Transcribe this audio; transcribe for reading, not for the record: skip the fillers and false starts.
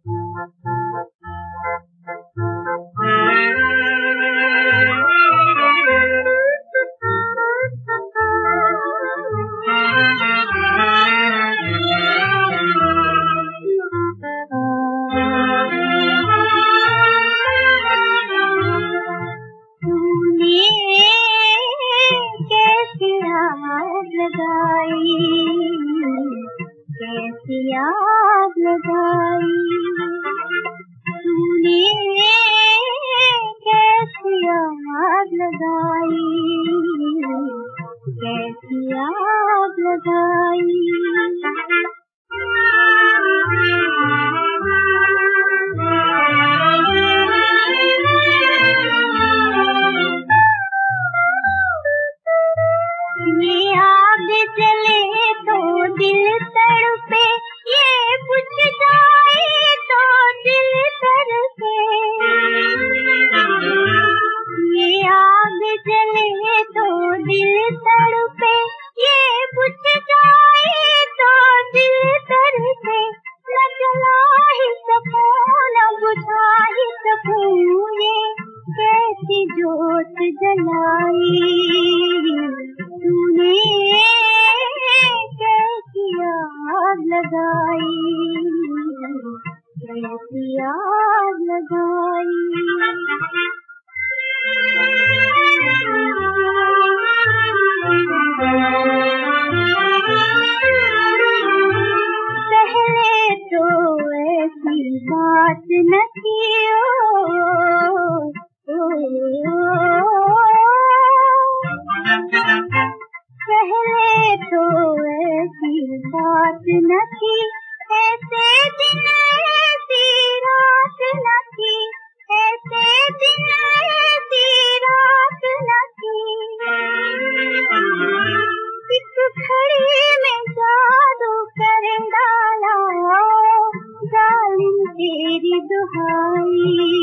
कैसी आग लगाई तूने, कैसी आग लगाई, कैसी आग लगाई। ये आग जले तो दिल तड़पे, ये बुझ जाए तो दिल तड़पे। ये आग जले तो दिल तड़पे, ये बुझ जाए तो दिल तड़पे। न जला ही सकूं न बुझा ही सकूं, ये कैसी जोत जलाई तूने, कैसी आग लगाई, कैसी आग लगाई। पहले तो ऐसी बात न थी, पहले तो ऐसी बात न थी, ऐसे दिन ऐसी रात न थी, ऐसे दिन ऐसी रात न थी। एक घड़ी में जादू कर डाला, जालिम तेरी दुहाई